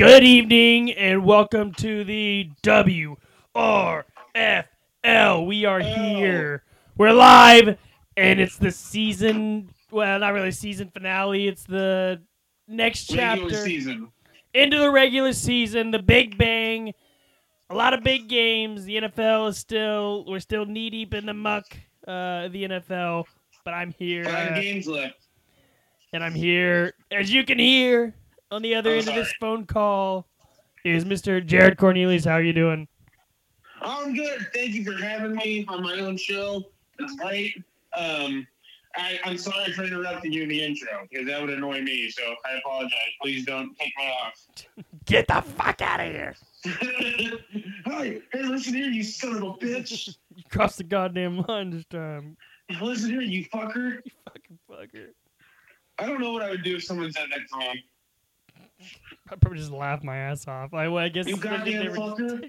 Good evening and welcome to the WRFL. We are here. We're live and it's the season, well, not really season finale. It's the next chapter. Regular season. Into the regular season, the Big Bang. A lot of big games. The NFL is we're still knee deep in the muck of the NFL. But I'm here. 5 games left. And I'm here, as you can hear, on the other end of this phone call is Mr. Jared Cornelius. How are you doing? I'm good. Thank you for having me on my own show. It's great. I'm sorry for interrupting you in the intro, because that would annoy me, so I apologize. Please don't take me off. Get the fuck out of here. Hey, listen here, you son of a bitch. You crossed the goddamn line this time. Listen here, you fucker. You fucking fucker. I don't know what I would do if someone said that to me. I'd probably just laugh my ass off. I guess You goddamn fucker.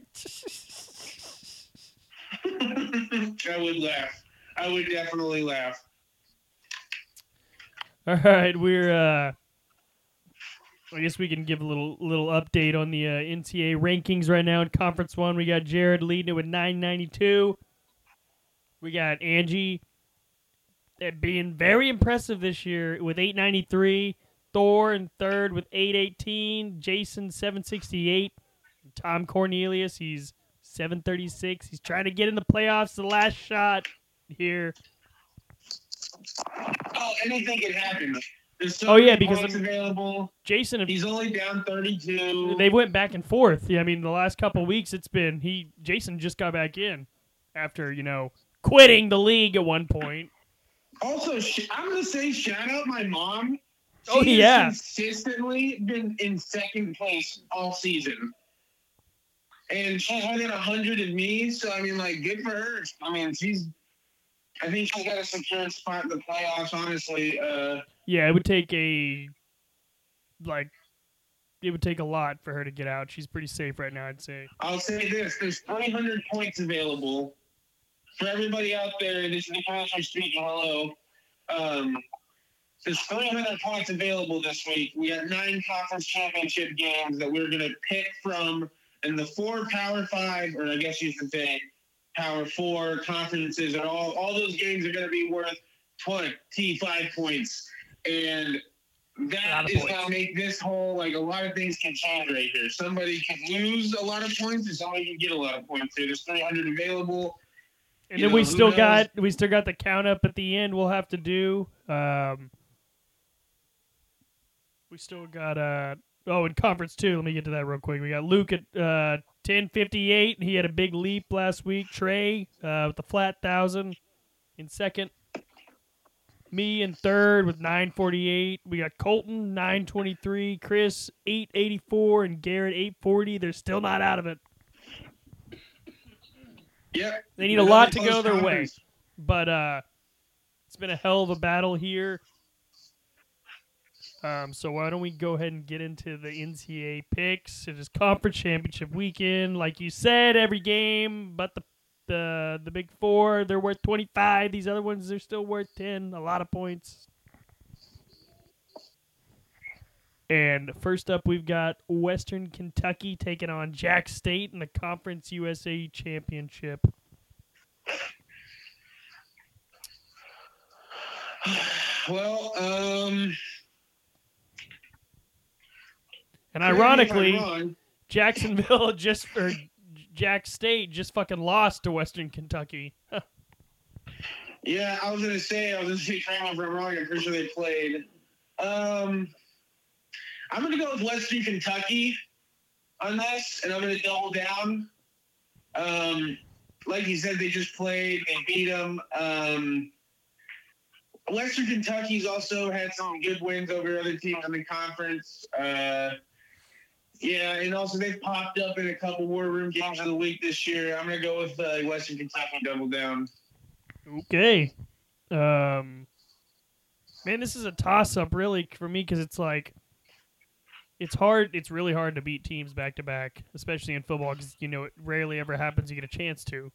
I would laugh. I would definitely laugh. All right, I guess we can give a little update on the NCAA rankings right now in Conference 1. We got Jared leading it with 992. We got Angie being very impressive this year with 893. Thor in third with 818. Jason 768. Tom Cornelius, he's 736. He's trying to get in the playoffs. The last shot here. Oh, anything can happen. There's so many because points available. Jason, he's only down 32. They went back and forth. Yeah, I mean, the last couple of weeks it's been Jason just got back in after quitting the league at one point. Also, I'm gonna say shout out my mom. She has consistently been in second place all season, and she's within 100 of me. So I mean, good for her. I mean, I think she's got a secure spot in the playoffs. Honestly, yeah, it would take a lot for her to get out. She's pretty safe right now, I'd say. I'll say this: there's 300 points available for everybody out there. This is the commissioner speaking. Hello. There's 300 points available this week. We got 9 conference championship games that we're going to pick from, and the 4 Power 5, or I guess you should say Power 4 conferences, and all those games are going to be worth 25 points. And that is going to make this whole, a lot of things can change right here. Somebody can lose a lot of points, and somebody can get a lot of points here. There's 300 available. And then we still got the count up at the end we'll have to do. We still got in Conference 2, let me get to that real quick. We got Luke at 1058. He had a big leap last week. Trey with the flat 1,000 in second. Me in third with 948. We got Colton 923, Chris 884, and Garrett 840. They're still not out of it. Yep. They need a lot to go their way. But it's been a hell of a battle here. So why don't we go ahead and get into the NCAA picks? It is conference championship weekend. Like you said, every game, but the Big Four, they're worth 25. These other ones, they're still worth 10. A lot of points. And first up, we've got Western Kentucky taking on Jack State in the Conference USA Championship. Well, and ironically, Jacksonville Jack State just fucking lost to Western Kentucky. Yeah, I was gonna say correct me if I'm wrong. I'm pretty sure they played. I'm gonna go with Western Kentucky on this, and I'm gonna double down. Like you said, they just played. They beat them. Western Kentucky's also had some good wins over other teams in the conference. Yeah, and also they've popped up in a couple War Room games of the week this year. I'm going to go with Western Kentucky double down. Okay. Man, this is a toss-up really for me because it's it's hard. It's really hard to beat teams back-to-back, especially in football because, it rarely ever happens you get a chance to.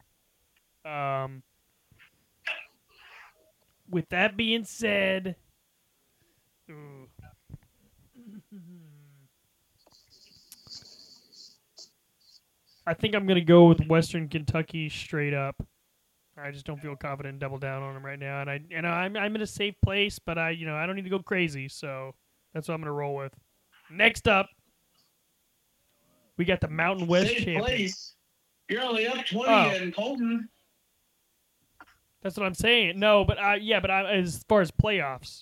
With that being said, I think I'm gonna go with Western Kentucky straight up. I just don't feel confident in double down on them right now, and I'm in a safe place, but I don't need to go crazy, so that's what I'm gonna roll with. Next up, we got the Mountain West Safe champion. place. You're only up 20 Oh. in Colton. That's what I'm saying. No, but as far as playoffs.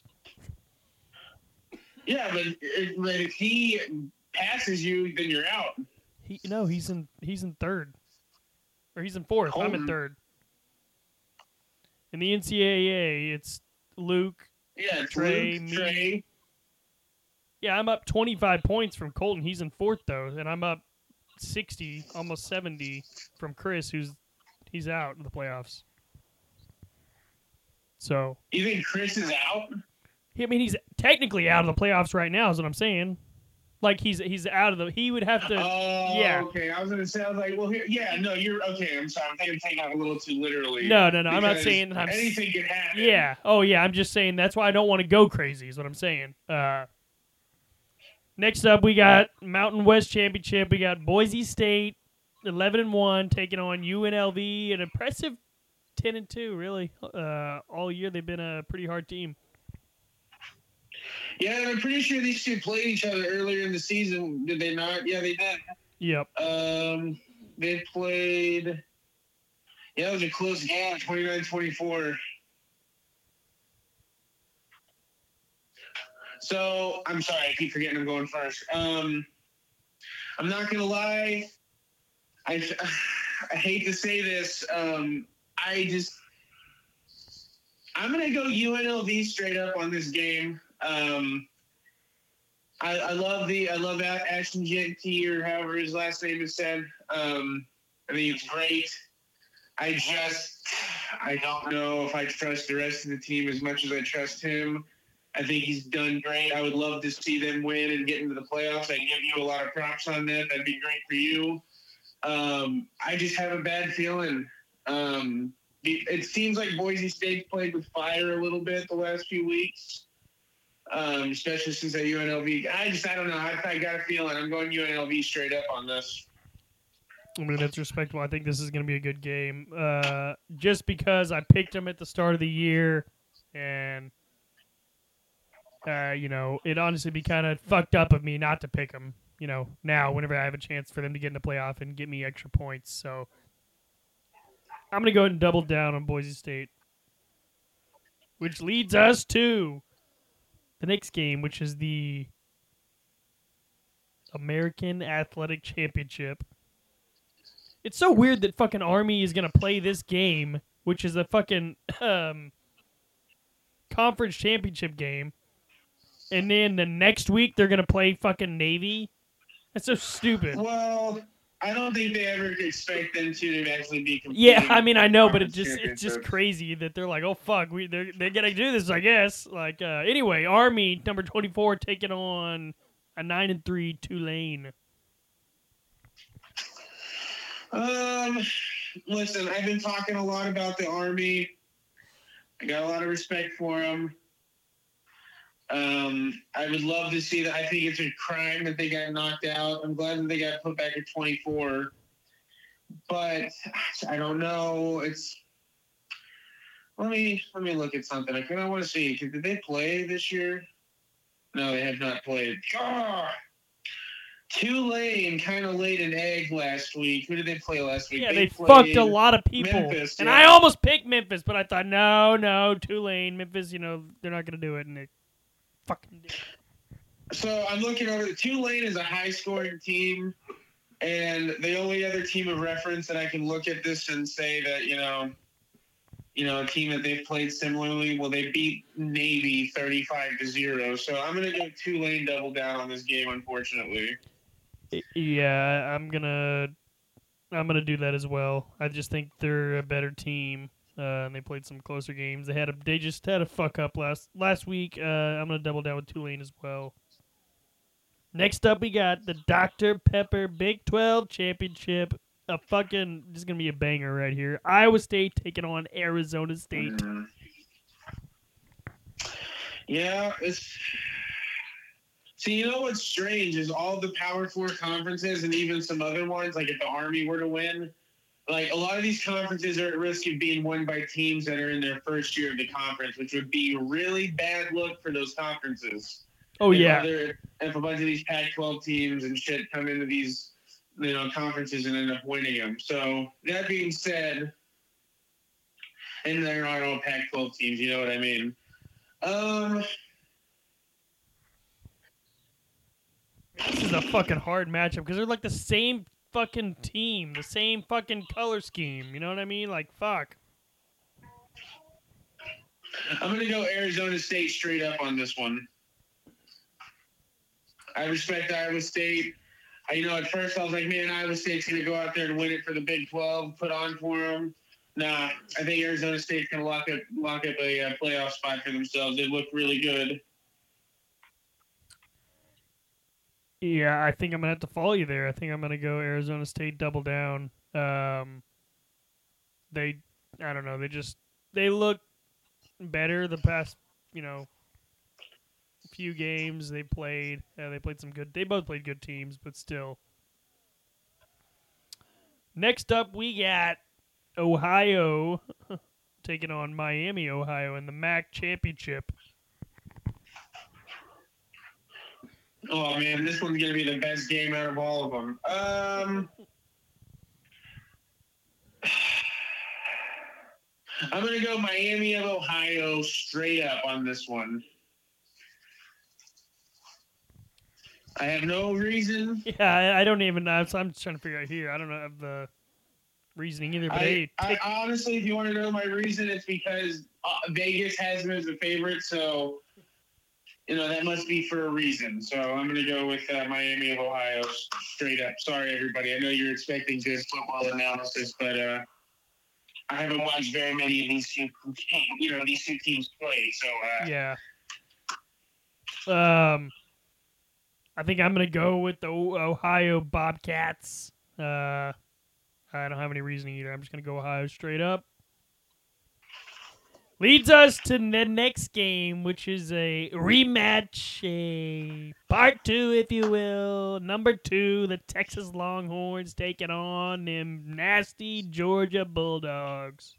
Yeah, but if he passes you, then you're out. He's in third, or he's in fourth. Colton. I'm in third. In the NCAA, it's Luke. Yeah, Trey, Luke, me. Trey. Yeah, I'm up 25 points from Colton. He's in fourth though, and I'm up 60, almost 70 from Chris, he's out in the playoffs. So You think Chris is out? I mean, he's technically out of the playoffs right now. Is what I'm saying. Like he's out of the. He would have to. Oh, yeah. Okay. I was gonna say. I was like, well, no, you're okay. I'm sorry. I'm taking that a little too literally. No. I'm not saying that. Anything could happen. Yeah. Oh, yeah. I'm just saying that's why I don't want to go crazy. Is what I'm saying. Next up, we got Mountain West Championship. We got Boise State, 11-1, taking on UNLV, an impressive 10-2. Really, all year they've been a pretty hard team. Yeah, and I'm pretty sure these two played each other earlier in the season. Did they not? Yeah, they did. Yep. They played. Yeah, it was a close game, 29-24. So I'm sorry, I keep forgetting I'm going first. I'm not gonna lie. I hate to say this. I'm gonna go UNLV straight up on this game. I love Ashton Jeanty, or however his last name is said. I think it's great. I don't know if I trust the rest of the team as much as I trust him. I think he's done great. I would love to see them win and get into the playoffs. I give you a lot of props on that. That'd be great for you. I just have a bad feeling. It seems like Boise State played with fire a little bit the last few weeks, especially since at UNLV. I don't know. I got a feeling. I'm going UNLV straight up on this. I mean, that's respectable. I think this is going to be a good game. Just because I picked them at the start of the year, and it'd honestly be kind of fucked up of me not to pick them. Now whenever I have a chance for them to get in the playoff and get me extra points, so I'm going to go ahead and double down on Boise State, which leads us to the next game, which is the American Athletic Championship. It's so weird that fucking Army is going to play this game, which is a fucking conference championship game, and then the next week they're going to play fucking Navy. That's so stupid. Well, I don't think they ever expect them to actually be competing. Yeah, I mean, I know, but it's just crazy that they're like, oh fuck, they're gonna do this, I guess. Like, anyway, Army number 24 taking on a 9-3 Tulane. Listen, I've been talking a lot about the Army. I got a lot of respect for them. I would love to see that. I think it's a crime that they got knocked out. I'm glad that they got put back at 24. But I don't know. Let me look at something. I kind of want to see. Did they play this year? No, they have not played. God. Tulane kind of laid an egg last week. Who did they play last week? Yeah, they fucked a lot of people. Memphis, and yeah. I almost picked Memphis, but I thought, no, Tulane, Memphis, they're not going to do it, and they fucking did. So I'm looking over. Tulane is a high-scoring team, and the only other team of reference that I can look at this and say that, a team that they've played similarly, well, they beat Navy 35-0. So I'm going to go Tulane double down on this game, unfortunately. Yeah, I'm gonna do that as well. I just think they're a better team, and they played some closer games. They just had a fuck up last week. I'm gonna double down with Tulane as well. Next up, we got the Dr. Pepper Big 12 Championship. This is gonna be a banger right here. Iowa State taking on Arizona State. See, you know what's strange is all the Power Four conferences and even some other ones, like if the Army were to win, like a lot of these conferences are at risk of being won by teams that are in their first year of the conference, which would be a really bad look for those conferences. Oh, yeah. If a bunch of these Pac-12 teams and shit come into these, conferences and end up winning them. So that being said, and they're not all Pac-12 teams, you know what I mean? This is a fucking hard matchup because they're like the same fucking team, the same fucking color scheme. You know what I mean? Like, fuck. I'm going to go Arizona State straight up on this one. I respect Iowa State. At first I was like, man, Iowa State's going to go out there and win it for the Big 12, put on for them. Nah, I think Arizona State's going to lock up a playoff spot for themselves. They look really good. Yeah, I think I'm going to have to follow you there. I think I'm going to go Arizona State double down. I don't know, they look better the past, few games they played. They both played good teams, but still. Next up, we got Ohio taking on Miami, Ohio in the MAC championship. Oh, man, this one's going to be the best game out of all of them. I'm going to go Miami of Ohio straight up on this one. I have no reason. Yeah, I don't even know. So I'm just trying to figure out here. I don't know the reasoning either. But I honestly, if you want to know my reason, it's because Vegas has them as a favorite. So, that must be for a reason. So I'm going to go with Miami of Ohio straight up. Sorry, everybody. I know you're expecting good football analysis, but I haven't watched very many of these two teams play. So yeah. I think I'm going to go with the Ohio Bobcats. I don't have any reasoning either. I'm just going to go Ohio straight up. Leads us to the next game, which is a rematch, a part 2, if you will. Number 2, the Texas Longhorns taking on them nasty Georgia Bulldogs.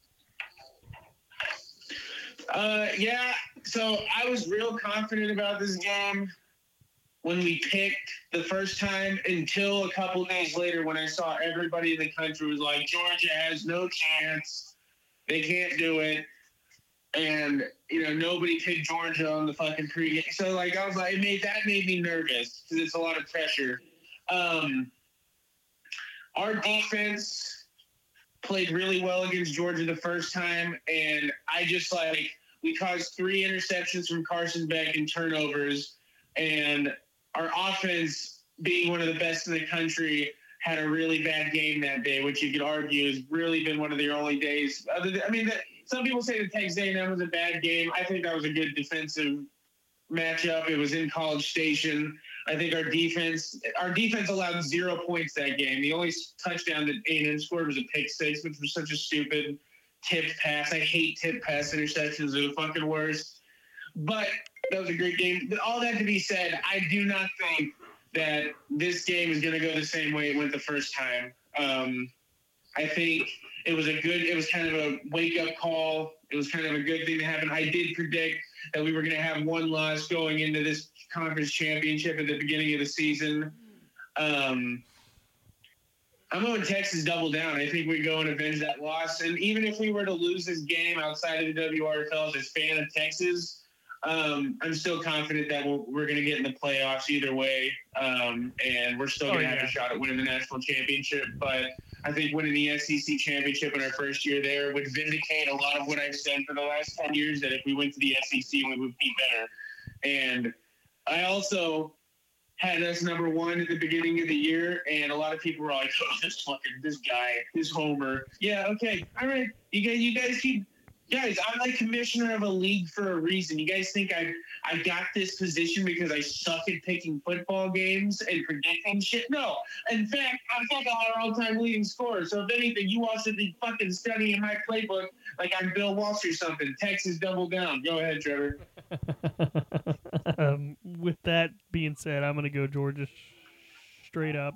Yeah, so I was real confident about this game when we picked the first time until a couple days later when I saw everybody in the country was like, Georgia has no chance. They can't do it. And, nobody picked Georgia on the fucking pregame. So, I was like, that made me nervous because it's a lot of pressure. Our defense played really well against Georgia the first time, and I just, we caused 3 interceptions from Carson Beck and turnovers, and our offense, being one of the best in the country, had a really bad game that day, which you could argue has really been one of their only days. Some people say the Texas A&M was a bad game. I think that was a good defensive matchup. It was in College Station. I think our defense allowed 0 points that game. The only touchdown that A&M scored was a pick six, which was such a stupid tipped pass. I hate tipped pass interceptions. They're the fucking worst. But that was a great game. But all that to be said, I do not think that this game is going to go the same way it went the first time. I think it was kind of a wake-up call. It was kind of a good thing to happen. I did predict that we were going to have one loss going into this conference championship at the beginning of the season. I'm going Texas double down. I think we go and avenge that loss. And even if we were to lose this game outside of the WRFL as a fan of Texas, I'm still confident that we're going to get in the playoffs either way, and we're still going to have a shot at winning the national championship. But I think winning the SEC championship in our first year there would vindicate a lot of what I've said for the last 10 years, that if we went to the SEC, we would be better. And I also had us number 1 at the beginning of the year, and a lot of people were like, oh, this guy, this homer. Yeah, okay, all right. You guys keep... Guys, I'm like commissioner of a league for a reason. You guys think I got this position because I suck at picking football games and predicting shit? No. In fact, I'm fucking our all-time leading scorer. So if anything, you all should be fucking studying my playbook like I'm Bill Walsh or something. Texas double down. Go ahead, Trevor. with that being said, I'm gonna go Georgia straight up.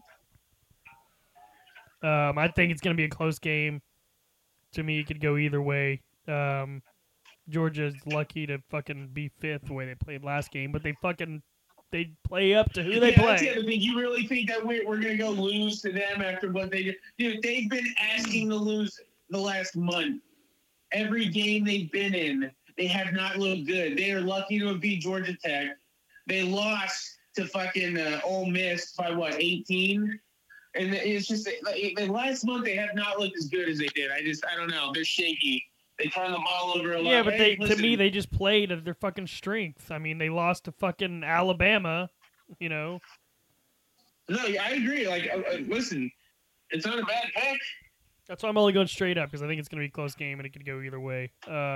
I think it's gonna be a close game. To me, it could go either way. Georgia's lucky to fucking be fifth the way they played last game, but they play up to who they play. That's the other thing. You really think that we're gonna go lose to them after what they did? Dude, they've been asking to lose the last month. Every game they've been in, they have not looked good. They are lucky to have beat Georgia Tech. They lost to fucking Ole Miss by 18? And it's just like, the last month they have not looked as good as they did. I don't know. They're shaky. They turn the ball over a lot. Yeah, but to me, they just played at their fucking strength. I mean, they lost to fucking Alabama, you know. No, I agree. Like, listen, it's not a bad pick. That's why I'm only going straight up, because I think it's going to be a close game and it could go either way.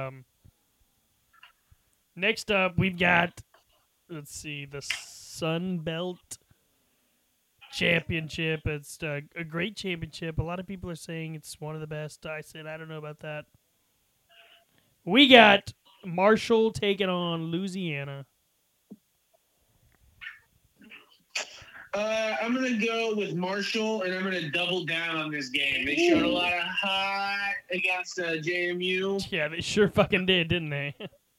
Next up, we've got, let's see, the Sun Belt Championship. It's a great championship. A lot of people are saying it's one of the best. I said I don't know about that. We got Marshall taking on Louisiana. I'm going to go with Marshall, and I'm going to double down on this game. They showed a lot of hot against JMU. Yeah, they sure fucking did, didn't they?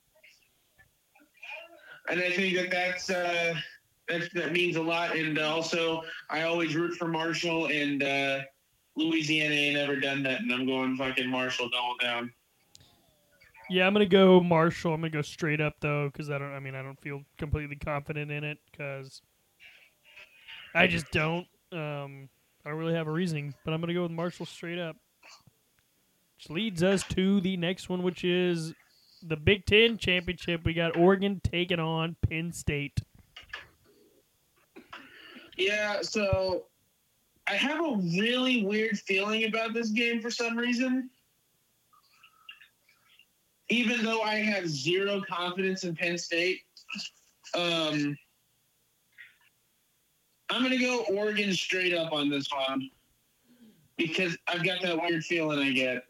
And I think that means a lot. And also, I always root for Marshall, and Louisiana ain't never done that. And I'm going fucking Marshall double down. Yeah, I'm gonna go Marshall. I'm gonna go straight up though, because I don't feel completely confident in it, because I just don't. I don't really have a reasoning, but I'm gonna go with Marshall straight up. Which leads us to the next one, which is the Big Ten Championship. We got Oregon taking on Penn State. Yeah, so I have a really weird feeling about this game for some reason. Even though I have zero confidence in Penn State, I'm going to go Oregon straight up on this one because I've got that weird feeling I get.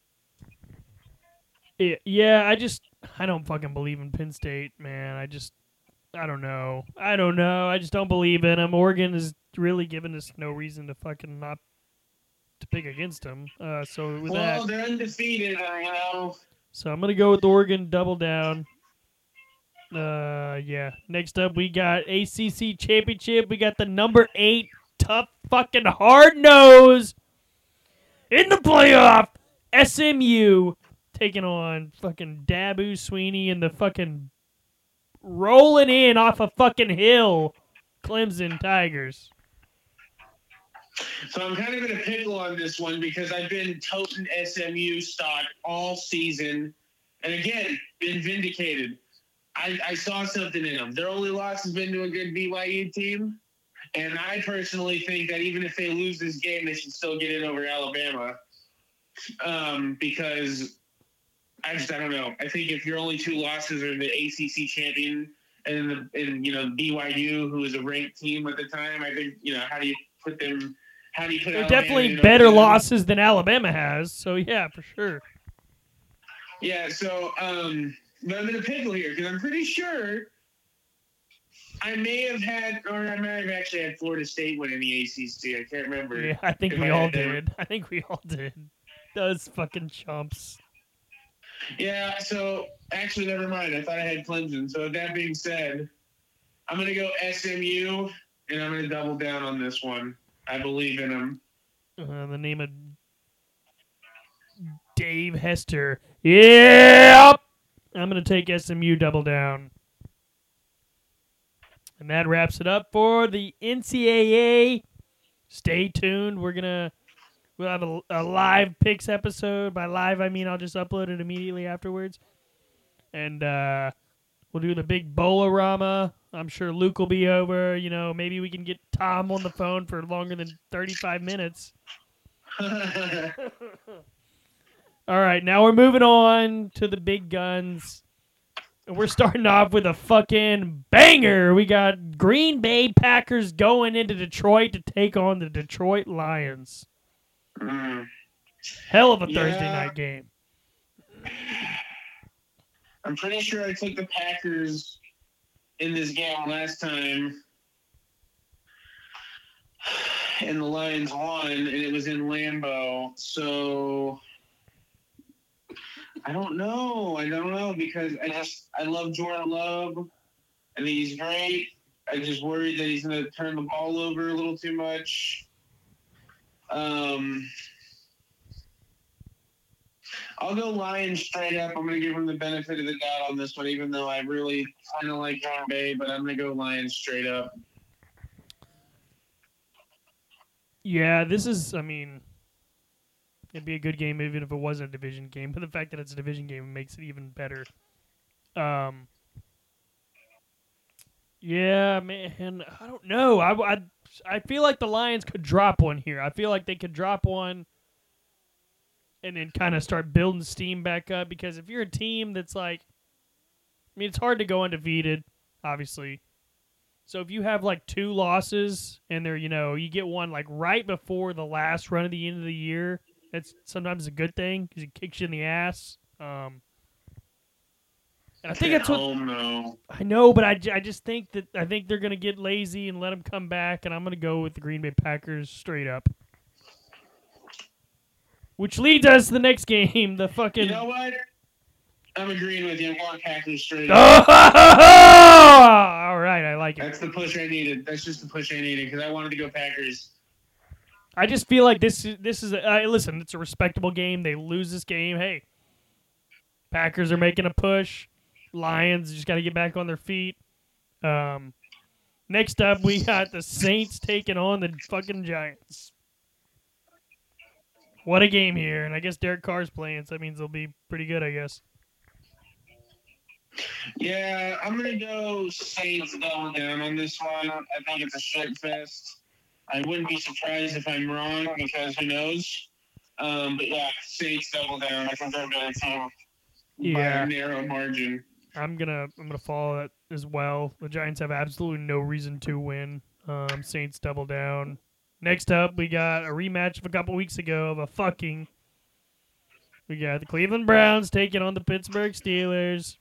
Yeah, I don't fucking believe in Penn State, man. I don't know. I just don't believe in them. Oregon is really giving us no reason to fucking not to pick against them. So with that, they're undefeated, So I'm gonna go with Oregon double down. Yeah. Next up, we got ACC Championship. We got the number 8 tough fucking hard nose in the playoff. SMU taking on fucking Dabu Sweeney and the fucking rolling in off a fucking hill Clemson Tigers. So I'm kind of in a pickle on this one because I've been toting SMU stock all season. And again, been vindicated. I saw something in them. Their only loss has been to a good BYU team. And I personally think that even if they lose this game, they should still get it over Alabama. Because I don't know. I think if your only 2 losses are the ACC champion and BYU, who was a ranked team at the time, I think, how do you put them... They're definitely better losses than Alabama has, so yeah, for sure. Yeah, so but I'm in a pickle here because I'm pretty sure I may have actually had Florida State win in the ACC. I can't remember. Yeah, I think we all did. Those fucking chumps. Yeah, so actually, never mind. I thought I had Clemson. So with that being said, I'm going to go SMU, and I'm going to double down on this one. I believe in him. The name of Dave Hester. Yep! I'm going to take SMU double down. And that wraps it up for the NCAA. Stay tuned. We'll have a live picks episode. By live, I mean I'll just upload it immediately afterwards. And we'll do the big Bowl-orama. I'm sure Luke will be over. Maybe we can get Tom on the phone for longer than 35 minutes. All right, now we're moving on to the big guns. And we're starting off with a fucking banger. We got Green Bay Packers going into Detroit to take on the Detroit Lions. Hell of a Thursday night game. I'm pretty sure I took the Packers in this game last time, and the Lions won, and it was in Lambeau. So I don't know. Because I love Jordan Love. I think he's great. I just worried that he's going to turn the ball over a little too much. I'll go Lions straight up. I'm going to give him the benefit of the doubt on this one, even though I really kind of like Green Bay, but I'm going to go Lions straight up. Yeah, this is, I mean, it'd be a good game even if it wasn't a division game, but the fact that it's a division game makes it even better. Yeah, man, I don't know. I feel like the Lions could drop one here. I feel like they could drop one and then kind of start building steam back up, because if you're a team that's like, I mean, it's hard to go undefeated, obviously. So if you have like 2 losses and they're, you get one like right before the last run of the end of the year, that's sometimes a good thing because it kicks you in the ass. And I think that's what I know, but I just think that they're gonna get lazy and let them come back, and I'm gonna go with the Green Bay Packers straight up. Which leads us to the next game, the fucking. You know what? I'm agreeing with you. I'm going Packers straight up. All right, I like it. That's the push I needed. That's just the push I needed because I wanted to go Packers. I just feel like this is listen, it's a respectable game. They lose this game. Hey, Packers are making a push. Lions just got to get back on their feet. Next up, we got the Saints taking on the fucking Giants. What a game here. And I guess Derek Carr's playing, so that means they'll be pretty good, I guess. Yeah, I'm going to go Saints double down on this one. I think it's a shit fest. I wouldn't be surprised if I'm wrong because who knows. But yeah, Saints double down. I think they're a better team by a narrow margin. I'm gonna follow that as well. The Giants have absolutely no reason to win. Saints double down. Next up, we got a rematch of a couple weeks ago of a fucking. We got the Cleveland Browns taking on the Pittsburgh Steelers.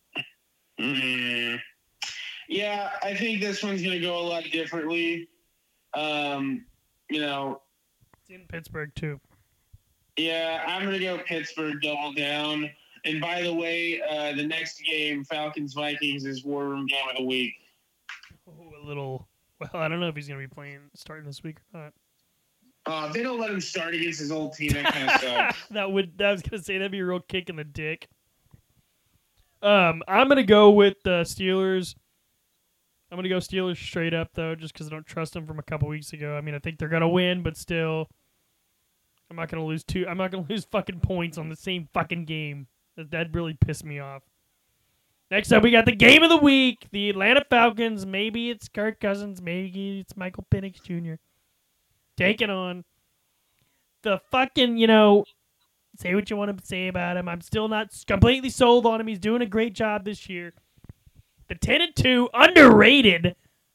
Yeah, I think this one's gonna go a lot differently. It's in Pittsburgh too. Yeah, I'm gonna go Pittsburgh double down. And by the way, the next game, Falcons-Vikings, is War Room Game of the Week. Well, I don't know if he's going to be starting this week or not. If they don't let him start against his old team, that kind of sucks. I was going to say, that'd be a real kick in the dick. I'm going to go with the Steelers. I'm going to go Steelers straight up, though, just because I don't trust them from a couple weeks ago. I mean, I think they're going to win, but still, I'm not going to lose I'm not going to lose fucking points on the same fucking game. That really pissed me off. Next up, we got the game of the week. The Atlanta Falcons. Maybe it's Kirk Cousins. Maybe it's Michael Penix Jr. Taking on the fucking, say what you want to say about him. I'm still not completely sold on him. He's doing a great job this year. The 10-2 underrated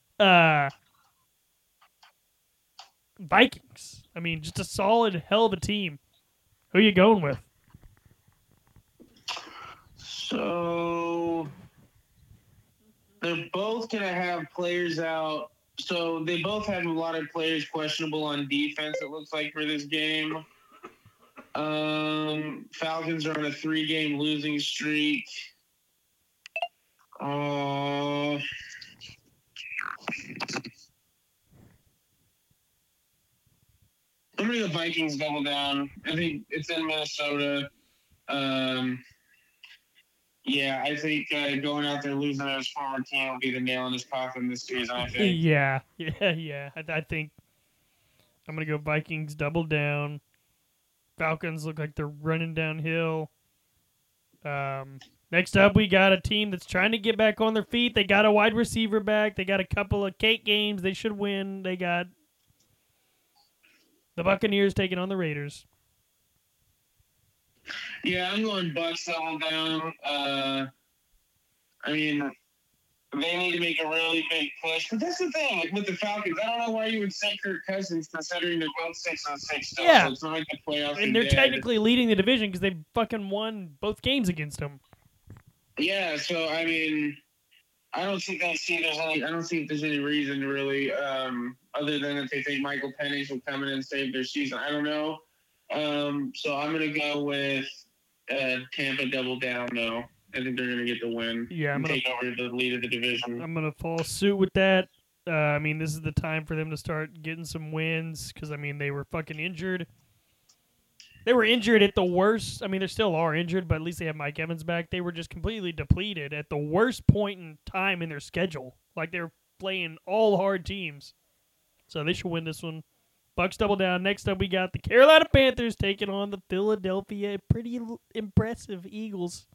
Vikings. I mean, just a solid hell of a team. Who are you going with? So they're both going to have players out. So they both have a lot of players questionable on defense, it looks like, for this game. Falcons are on a 3-game losing streak. I'm going to go Vikings double down. I think it's in Minnesota. Yeah, I think going out there losing to his former team will be the nail in his coffin this season, I think. Yeah. I think I'm going to go Vikings double down. Falcons look like they're running downhill. Next up, we got a team that's trying to get back on their feet. They got a wide receiver back. They got a couple of cake games. They should win. They got the Buccaneers taking on the Raiders. Yeah, I'm going Bucs double down. I mean, they need to make a really big push. But that's the thing, like with the Falcons, I don't know why you would say Kirk Cousins considering they're both 6-6 still. Yeah. So it's not like the playoffs. And they're technically leading the division because they fucking won both games against them. Yeah, so I mean, I don't see if there's any reason really, other than if they think Michael Penix will come in and save their season. I don't know. So I'm gonna go with Tampa double down. Though I think they're gonna get the win. Yeah, and take over the lead of the division. I'm gonna follow suit with that. I mean, this is the time for them to start getting some wins because I mean they were fucking injured. They were injured at the worst. I mean, they still are injured, but at least they have Mike Evans back. They were just completely depleted at the worst point in time in their schedule. Like they're playing all hard teams, so they should win this one. Bucks double down. Next up, we got the Carolina Panthers taking on the Philadelphia pretty impressive Eagles.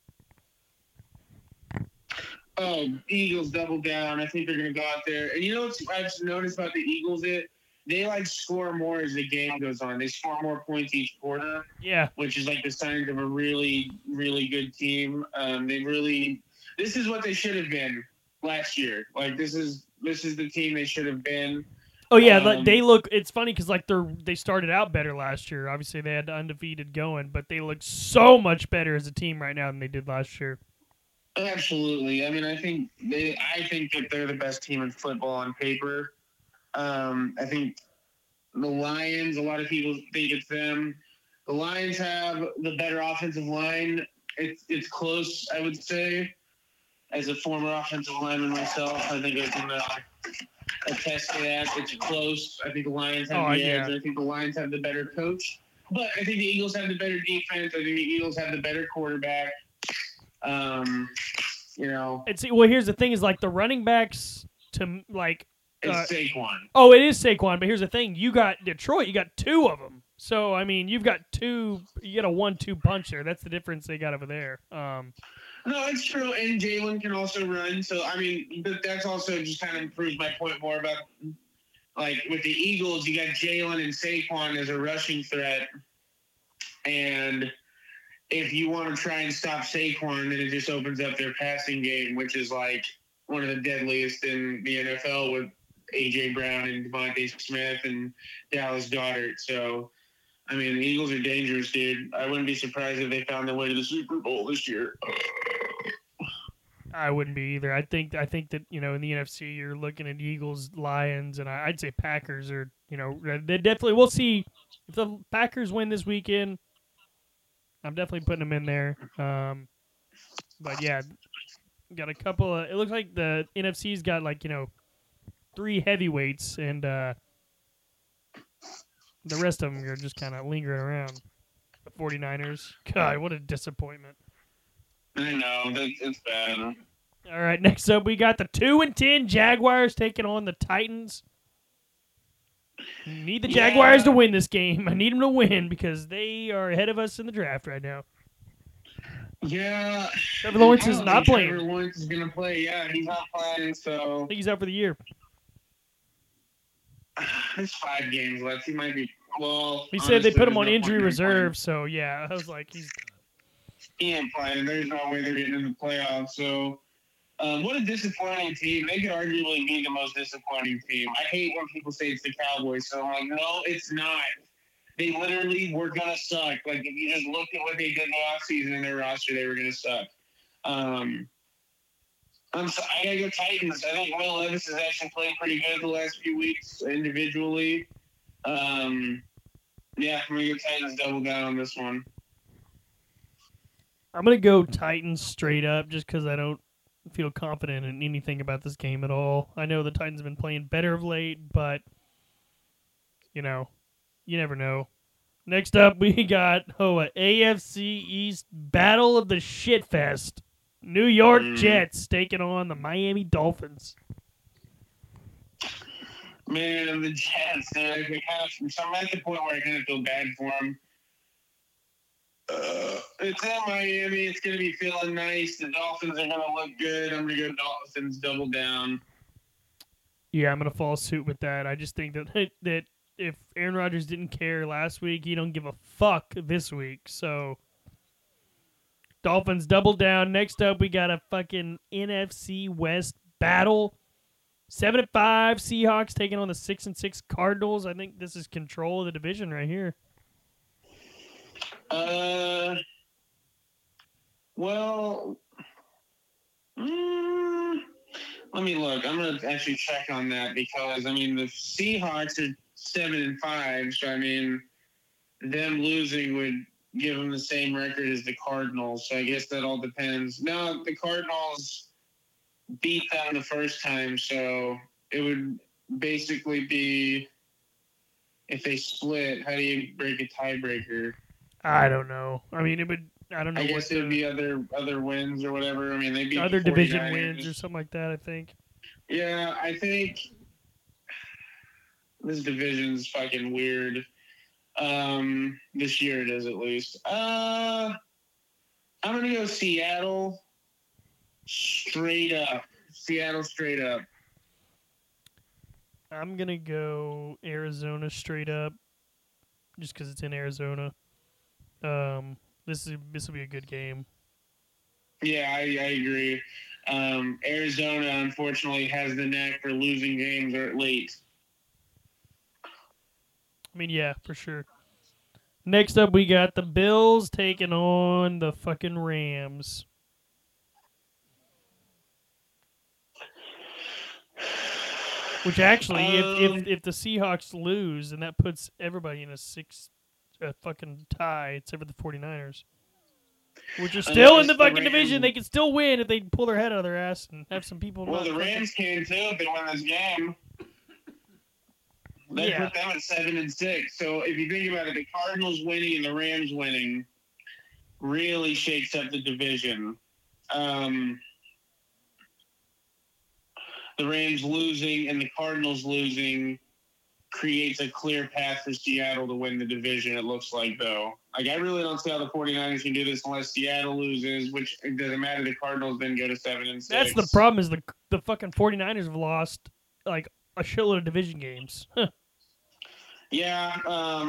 Oh, Eagles double down. I think they're going to go out there. And you know what I've just noticed about the Eagles? They like score more as the game goes on. They score more points each quarter. Yeah. Which is like the sign of a really, really good team. This is what they should have been last year. Like this is the team they should have been. Oh yeah, they look. It's funny because like they started out better last year. Obviously, they had the undefeated going, but they look so much better as a team right now than they did last year. Absolutely. I mean, I think that they're the best team in football on paper. I think the Lions. A lot of people think it's them. The Lions have the better offensive line. It's close, I would say. As a former offensive lineman myself, I think I can attest to that. It's close. I think the Lions have the edge. I think the Lions have the better coach. But I think the Eagles have the better defense. I think the Eagles have the better quarterback. Well, here's the thing: is like the running backs to like. It's Saquon. Oh, it is Saquon. But here's the thing: you got Detroit. You got two of them. So I mean, you've got two. You got a 1-2 punch there. That's the difference they got over there. No, it's true, and Jalen can also run. So I mean, that's also just kind of proves my point more about like with the Eagles, you got Jalen and Saquon as a rushing threat, and if you want to try and stop Saquon, then it just opens up their passing game, which is like one of the deadliest in the NFL with A.J. Brown and Devontae Smith and Dallas Goedert. So, I mean, the Eagles are dangerous, dude. I wouldn't be surprised if they found their way to the Super Bowl this year. I wouldn't be either. I think that, in the NFC, you're looking at Eagles, Lions, and I'd say Packers are, they definitely, we'll see if the Packers win this weekend. I'm definitely putting them in there. But yeah, got a couple of, it looks like the NFC's got 3 heavyweights, and the rest of them are just kind of lingering around. The 49ers. God, what a disappointment. I know. It's bad. All right, next up we got the 2-10 Jaguars taking on the Titans. Need the Jaguars to win this game. I need them to win because they are ahead of us in the draft right now. Yeah. Trevor Lawrence is not playing. Trevor Lawrence is going to play. Yeah, he's not playing, so. I think he's out for the year. There's 5 games left. He might be. Well, he said they put him on injury reserve, so yeah, I was like, he ain't playing. There's no way they're getting in the playoffs. So, what a disappointing team. They could arguably be the most disappointing team. I hate when people say it's the Cowboys. So I'm like, no, it's not. They literally were going to suck. Like, if you just looked at what they did in the offseason in their roster, they were going to suck. I got to go Titans. I think Will Levis has actually played pretty good the last few weeks individually. Yeah, I'm going to go Titans double down on this one. I'm going to go Titans straight up just because I don't feel confident in anything about this game at all. I know the Titans have been playing better of late, but, you never know. Next up, we got a AFC East Battle of the Shitfest. New York Jets taking on the Miami Dolphins. Man, the Jets, dude. I'm at the point where I kind of feel bad for them. It's in Miami. It's going to be feeling nice. The Dolphins are going to look good. I'm going to go Dolphins double down. Yeah, I'm going to follow suit with that. I just think that if Aaron Rodgers didn't care last week, he don't give a fuck this week. So, Dolphins double down. Next up, we got a fucking NFC West battle. 7-5 Seahawks taking on the 6-6 Cardinals. I think this is control of the division right here. Well, Let me look. I'm gonna actually check on that because I mean the Seahawks are 7-5, so I mean them losing would give them the same record as the Cardinals. So I guess that all depends. No, the Cardinals beat them the first time, so it would basically be if they split. How do you break a tiebreaker? I don't know. I mean, it would. I don't know. I guess it would be other wins or whatever. I mean, they beat other the 49ers. division wins or something like that. I think. Yeah, I think this division's fucking weird. This year it is at least. I'm gonna go Seattle straight up. Seattle straight up. I'm gonna go Arizona straight up, just because it's in Arizona. This will be a good game. Yeah, I agree. Arizona unfortunately has the knack for losing games late. I mean, yeah, for sure. Next up, we got the Bills taking on the fucking Rams. Which actually, if the Seahawks lose, then that puts everybody in a fucking tie, except for the 49ers. Which are still in the fucking division. They can still win if they pull their head out of their ass and have some people. Well, the Rams can too if they win this game. They put them at 7-6. So if you think about it, the Cardinals winning and the Rams winning really shakes up the division. The Rams losing and the Cardinals losing creates a clear path for Seattle to win the division, it looks like, though. Like, I really don't see how the 49ers can do this unless Seattle loses, which it doesn't matter. The Cardinals then go to 7-6. That's the problem is the fucking 49ers have lost, like, a shitload of division games. Yeah.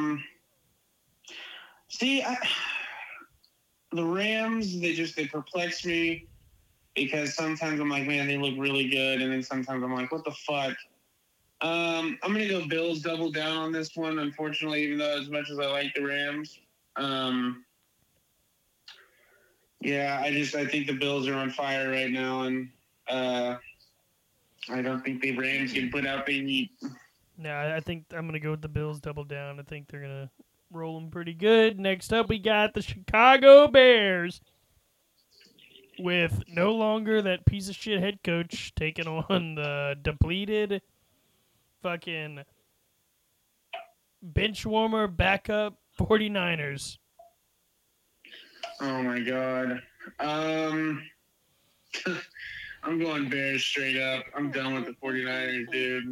The Rams, they perplex me because sometimes I'm like, man, they look really good. And then sometimes I'm like, what the fuck? I'm going to go Bills double down on this one, unfortunately, even though as much as I like the Rams. Yeah, I think the Bills are on fire right now, and I don't think the Rams can put out the heat. No, I think I'm going to go with the Bills double down. I think they're going to roll them pretty good. Next up, we got the Chicago Bears with no longer that piece of shit head coach taking on the depleted fucking bench warmer backup 49ers. Oh, my God. I'm going Bears straight up. I'm done with the 49ers, dude.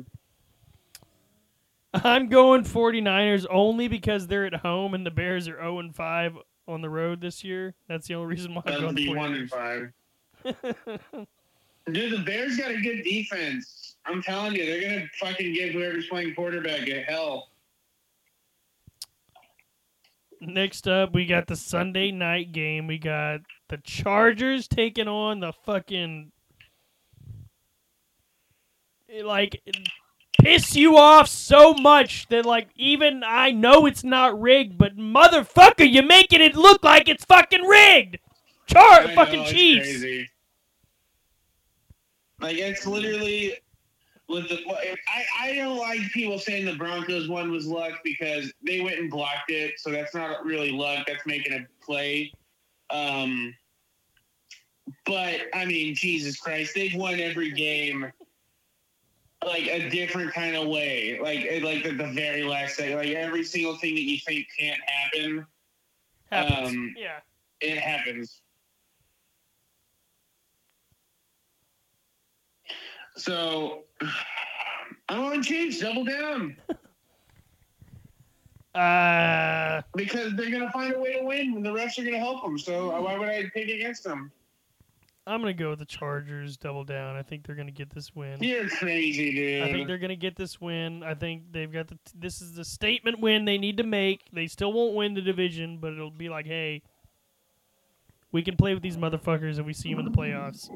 I'm going 49ers only because they're at home and the Bears are 0-5 on the road this year. That's the only reason why I'm going the 49ers. 1-5. Dude, the Bears got a good defense. I'm telling you, they're going to fucking give whoever's playing quarterback a hell. Next up, we got the Sunday night game. We got the Chargers taking on the fucking... like... piss you off so much that, like, even I know it's not rigged, but motherfucker, you're making it look like it's fucking rigged! Fucking Chiefs! Crazy. Like, it's literally... I don't like people saying the Broncos one was luck because they went and blocked it, so that's not really luck. That's making a play. But, I mean, Jesus Christ, they've won every game... like a different kind of way, like the very last second, like every single thing that you think can't happen, happens. Yeah, it happens. So, I'm on Chiefs, double down. Because they're gonna find a way to win, and the refs are gonna help them. So why would I pick against them? I'm going to go with the Chargers double down. I think they're going to get this win. You're crazy, dude. I think they're going to get this win. I think they've got this is the statement win they need to make. They still won't win the division, but it'll be like, hey, we can play with these motherfuckers and we see them in the playoffs.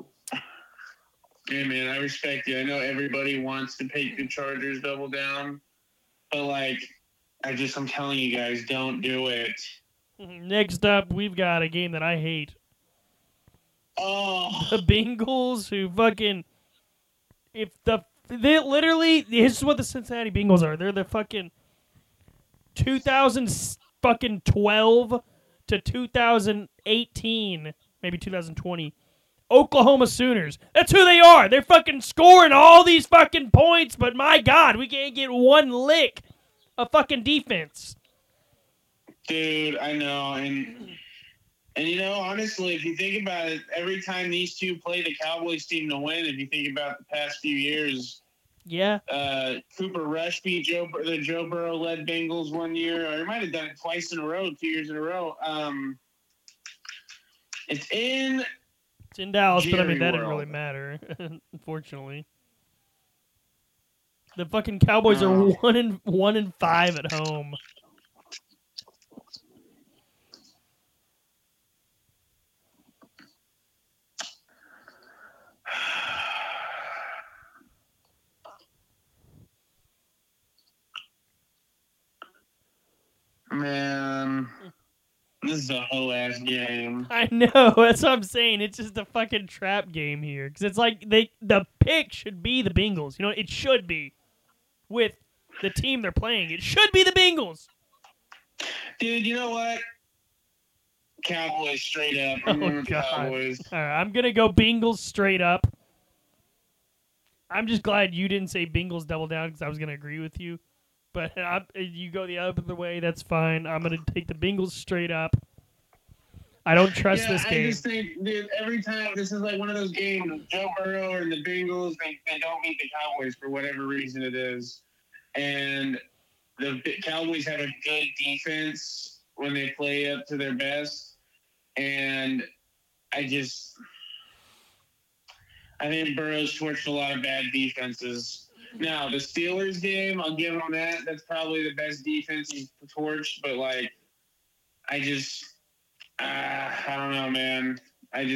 Hey, man, I respect you. I know everybody wants to pick the Chargers double down, but, like, I'm telling you guys, don't do it. Next up, we've got a game that I hate. Oh. The Bengals, who fucking If they literally, this is what the Cincinnati Bengals are. They're the fucking 2012 to 2018, maybe 2020 Oklahoma Sooners. That's who they are. They're fucking scoring all these fucking points, but my God, we can't get one lick of fucking defense. Dude, I know, and you know, honestly, if you think about it, every time these two play, the Cowboys seem to win. If you think about the past few years, yeah, Cooper Rush beat the Joe Burrow-led Bengals one year, or he might have done it twice in a row, 2 years in a row. It's in Dallas, but I mean Jerry that didn't World. really matter, unfortunately. The fucking Cowboys are 1-5 at home. Man, this is a whole ass game. I know, that's what I'm saying. It's just a fucking trap game here. Because it's like the pick should be the Bengals. You know, it should be. With the team they're playing. It should be the Bengals. Dude, you know what? Cowboys straight up. Oh, God. Cowboys. All right, I'm going to go Bengals straight up. I'm just glad you didn't say Bengals double down because I was going to agree with you. But you go the other way, that's fine. I'm going to take the Bengals straight up. I don't trust this game. I just think, dude, every time this is like one of those games, Joe Burrow and the Bengals, they don't beat the Cowboys for whatever reason it is. And the Cowboys have a good defense when they play up to their best. And I think Burrow's torched a lot of bad defenses. Now, the Steelers game, I'll give them that. That's probably the best defense he's torched. But, like, I don't know, man. I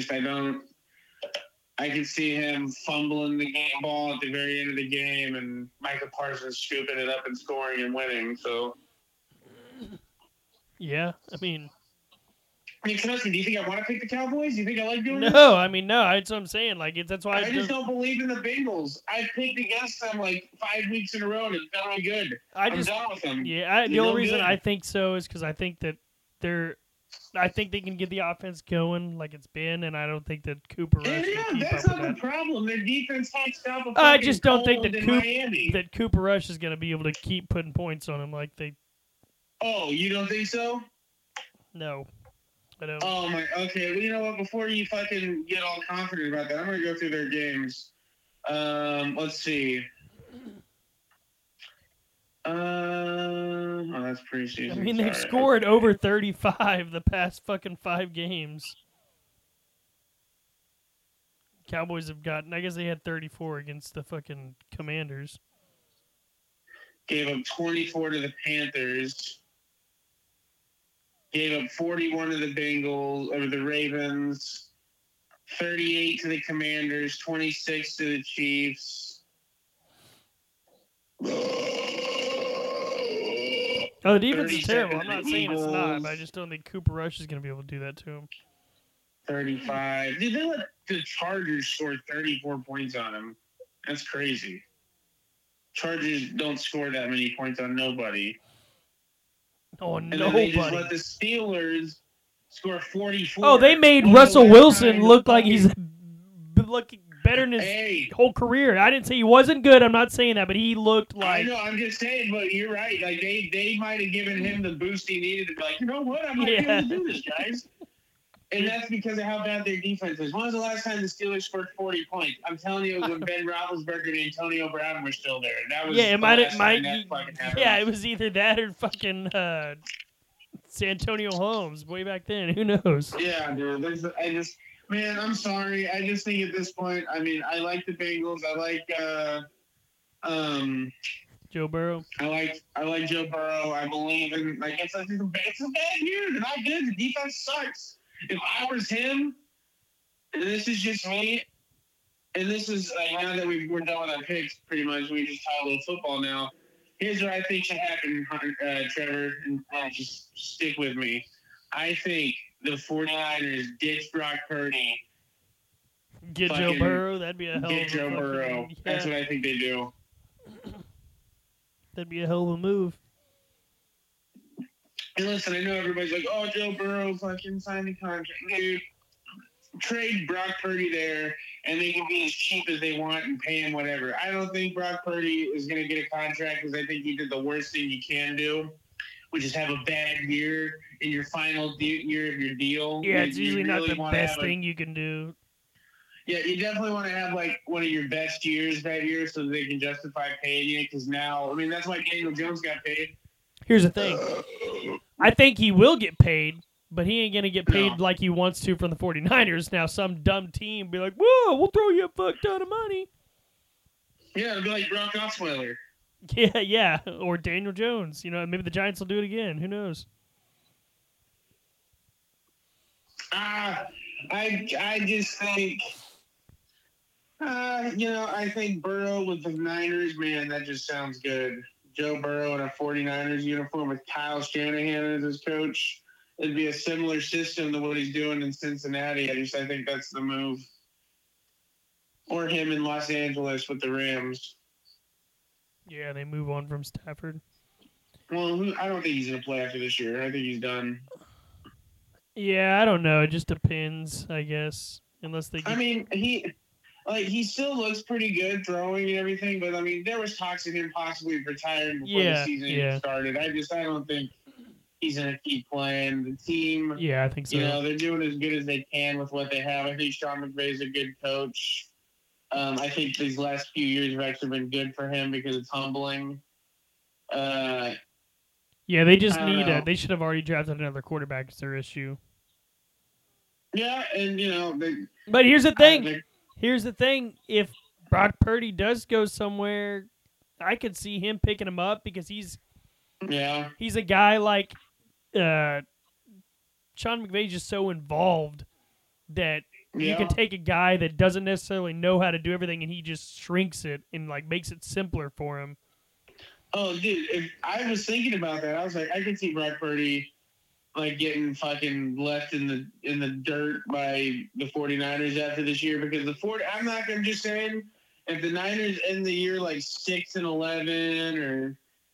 can see him fumbling the ball at the very end of the game and Micah Parsons scooping it up and scoring and winning. So, yeah, I mean, Knosky, do you think I want to pick the Cowboys? Do you think I like doing this? No, I mean, no. That's what I'm saying. Like, that's why I just don't believe in the Bengals. I picked against them like 5 weeks in a row, and it's not really good. I'm done with them. Yeah, the only reason I think so is because I think that I think they can get the offense going like it's been, and I don't think that Cooper Rush can keep that's up not with the that. problem. Their defense can't stop a I just don't think that that Cooper Rush is going to be able to keep putting points on him like they. Oh, you don't think so? No, I don't. Oh my. Okay, well, you know what? Before you fucking get all confident about that, I'm gonna go through their games. Let's see. Oh, that's preseason. I mean, they've scored over 35 the past fucking 5 games. Cowboys have gotten, I guess they had 34 against the fucking Commanders. Gave up 24 to the Panthers. Gave up 41 to the Bengals, or the Ravens. 38 to the Commanders, 26 to the Chiefs. Oh, the defense is terrible. I'm not saying it's not, but I just don't think Cooper Rush is going to be able to do that to him. 35. Dude, they let the Chargers score 34 points on him. That's crazy. Chargers don't score that many points on nobody. Oh, and nobody. And they just let the Steelers score 44. Oh, they made Russell Wilson look like he's looking better in his whole career. I didn't say he wasn't good. I'm not saying that, but he looked like. I know. I'm just saying, but you're right. Like they might have given him the boost he needed to be like, you know what? I might be able to do this, guys. And that's because of how bad their defense is. When was the last time the Steelers scored 40 points? I'm telling you, it was when Ben Roethlisberger and Antonio Brown were still there. That was it might happened. It was either that or fucking Santonio Holmes way back then. Who knows? Yeah, dude. Man, I'm sorry. I just think at this point, I mean, I like the Bengals. I like Joe Burrow. I like Joe Burrow. I believe in it's a bad year. They're not good. The defense sucks. If I was him, and this is just me, and this is now that we're done with our picks, pretty much we just talk a little football now. Here's what I think should happen, Trevor, and just stick with me. I think the 49ers ditch Brock Purdy Get Joe fucking Burrow. That'd be a hell get of a Joe Burrow. fucking, That's yeah, what I think they do. that'd be a hell of a move. And listen, I know everybody's like, "Oh, Joe Burrow fucking signed a contract." Dude, trade Brock Purdy there, and they can be as cheap as they want and pay him whatever. I don't think Brock Purdy is going to get a contract because I think he did the worst thing you can do, which is have a bad year in your final year of your deal. Yeah, it's You usually not really the wanna best have thing you can do. Yeah, you definitely want to have like one of your best years that year so they can justify paying you. Because now, I mean, that's why Daniel Jones got paid. Here's the thing. I think he will get paid, but he ain't going to get paid No. like he wants to from the 49ers. Now, some dumb team be like, whoa, we'll throw you a fuck ton of money. Yeah, it'll be like Brock Osweiler. Yeah. Or Daniel Jones. You know, maybe the Giants will do it again. Who knows? I just think, I think Burrow with the Niners, man, that just sounds good. Joe Burrow in a 49ers uniform with Kyle Shanahan as his coach. It'd be a similar system to what he's doing in Cincinnati. I think that's the move. Or him in Los Angeles with the Rams. Yeah, they move on from Stafford. Well, I don't think he's going to play after this year. I think he's done. Yeah, I don't know. It just depends, I guess. Unless they get... I mean, he still looks pretty good throwing and everything, but I mean, there was talks of him possibly retiring before the season even started. I don't think he's going to keep playing. The team, yeah, I think so. They're doing as good as they can with what they have. I think Sean McVay's a good coach. I think these last few years have actually been good for him because it's humbling. Yeah, they just need they should have already drafted another quarterback. Is their issue. Yeah, and but here's the thing. Here's the thing. If Brock Purdy does go somewhere, I could see him picking him up because he's a guy like Sean McVay's just so involved that you can take a guy that doesn't necessarily know how to do everything and he just shrinks it and like makes it simpler for him. Oh, dude, if I was thinking about that, I was like, I could see Brock Purdy like getting fucking left in the dirt by the 49ers after this year because I'm just saying if the Niners end the year like 6-11 or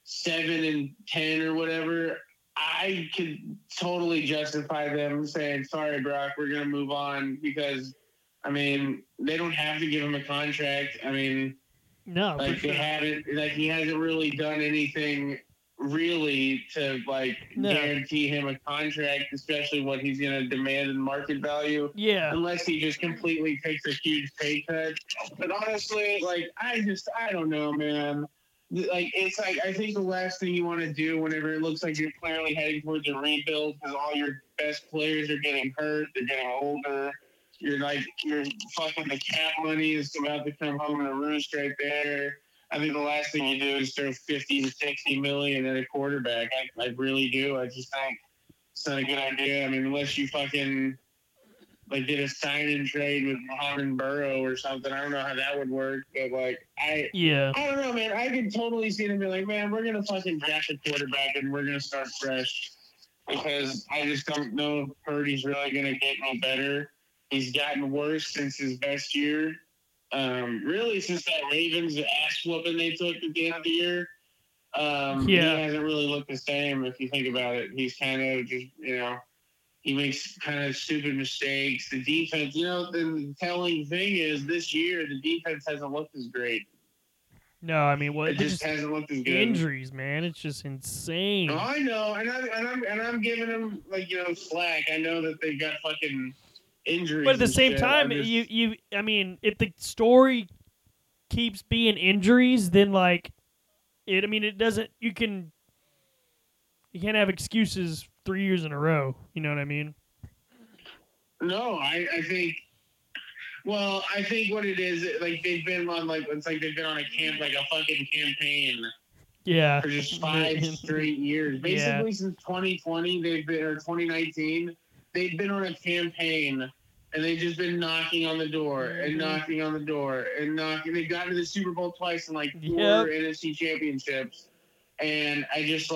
7-10 or whatever, I could totally justify them saying, sorry, Brock, we're going to move on because, I mean, they don't have to give him a contract. I mean, no, like they haven't, like he hasn't really done anything really to guarantee him a contract, especially what he's going to demand in market value. Yeah. Unless he just completely takes a huge pay cut. But honestly, I don't know, man. Like, it's like, I think the last thing you want to do whenever it looks like you're clearly heading towards a rebuild because all your best players are getting hurt, they're getting older. You're fucking the cap money is about to come home in a roost right there. I think the last thing you do is throw 50 to 60 million at a quarterback. I really do. I just think it's not a good idea. I mean, unless you fucking did a sign and trade with Mohamed Burrow or something. I don't know how that would work, but I don't know, man. I could totally see them be like, man, we're gonna fucking draft a quarterback and we're gonna start fresh because I just don't know if Purdy's really gonna get any better. He's gotten worse since his best year. Really, since that Ravens ass whooping they took at the end of the year, he hasn't really looked the same. If you think about it, he's kind of just he makes kind of stupid mistakes. The defense, the telling thing is this year the defense hasn't looked as great. No, I mean, it just hasn't looked as good. Injuries, man, it's just insane. Oh, I know, and I'm giving them slack. I know that they've got fucking injuries, but at the same time, I mean, if the story keeps being injuries, then it doesn't. You can't have excuses 3 years in a row. You know what I mean? No, I think. Well, I think what it is, they've been on it's like they've been on a fucking campaign. Yeah. For just 5 straight years, basically since 2020, or 2019. They've been on a campaign, and they've just been knocking on the door and knocking on the door and knocking. They've gotten to the Super Bowl twice in 4 NFC championships, and I just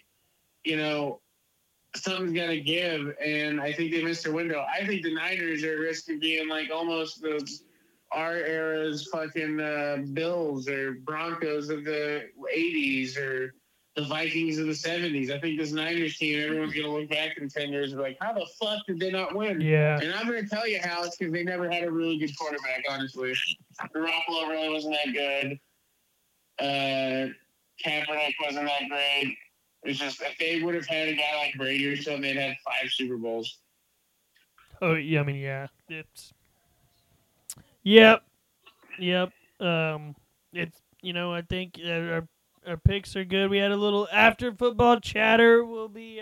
something's got to give, and I think they missed their window. I think the Niners are at risk of being almost the our era's fucking Bills or Broncos of the 80s or the Vikings of the 70s. I think this Niners team, everyone's going to look back in 10 years and be like, how the fuck did they not win? Yeah. And I'm going to tell you how it's because they never had a really good quarterback, honestly. Garoppolo really wasn't that good. Kaepernick wasn't that great. It's just if they would have had a guy like Brady or something, they'd had 5 Super Bowls. Oh, yeah, I mean, yeah. It's... Yep. It's, I think our picks are good. We had a little after football chatter. We'll be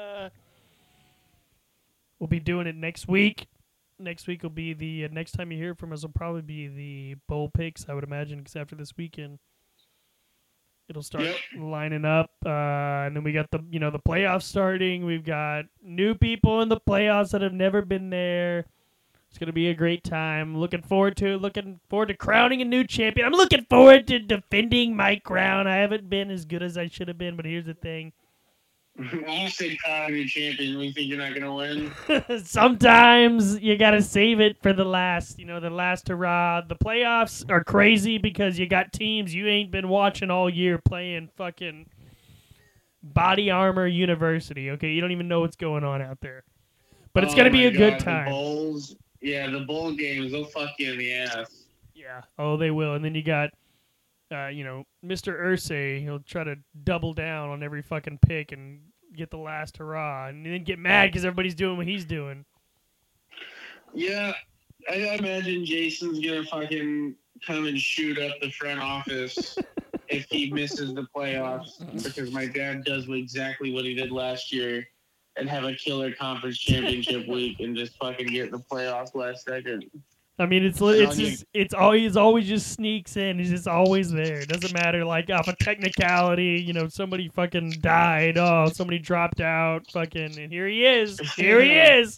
doing it next week. Next week will be the next time you hear from us will probably be the bowl picks, I would imagine, because after this weekend it'll start lining up, and then we got the playoffs starting. We've got new people in the playoffs that have never been there. It's gonna be a great time. Looking forward to crowning a new champion. I'm looking forward to defending my crown. I haven't been as good as I should have been, but here's the thing. You said crowning a new champion. We think you're not gonna win. Sometimes you gotta save it for the last, the last hurrah. The playoffs are crazy because you got teams you ain't been watching all year playing fucking Body Armor University. Okay, you don't even know what's going on out there, but it's gonna be a good time. The Bulls. Yeah, the bowl games, they'll fuck you in the ass. Yeah. Oh, they will. And then you got, Mr. Irsay. He'll try to double down on every fucking pick and get the last hurrah. And then get mad because everybody's doing what he's doing. Yeah. I imagine Jason's going to fucking come and shoot up the front office if he misses the playoffs. Because my dad does exactly what he did last year. And have a killer conference championship week and just fucking get in the playoffs last second. I mean, it's always just sneaks in. He's just always there. It doesn't matter, like, off a technicality, somebody fucking died. Oh, somebody dropped out. Fucking, and here he is. Here he is.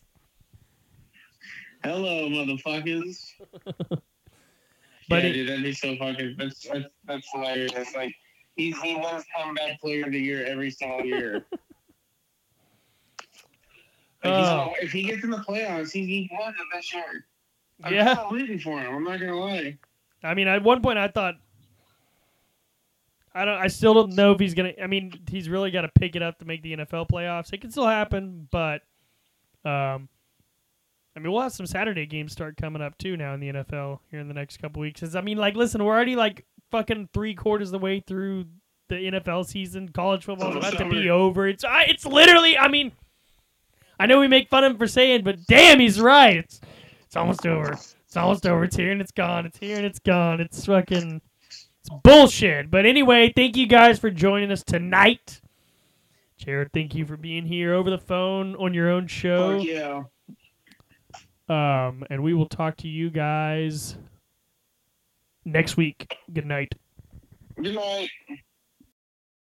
Hello, motherfuckers. But dude, that'd be so fucking. That's hilarious. It's like he wins comeback player of the year every single year. If he gets in the playoffs, he won it this year. I'm rooting for him. I'm not gonna lie. I mean, at one point I thought, I still don't know if he's gonna. I mean, he's really got to pick it up to make the NFL playoffs. It can still happen, but we'll have some Saturday games start coming up too now in the NFL here in the next couple weeks. Listen, we're already like fucking 3/4 of the way through the NFL season. College football's about to be over. It's literally. I mean. I know we make fun of him for saying, but damn, he's right. It's almost over. It's almost over. It's here and it's gone. It's here and it's gone. It's bullshit. But anyway, thank you guys for joining us tonight. Jared, thank you for being here over the phone on your own show. Fuck yeah. And we will talk to you guys next week. Good night. Good night.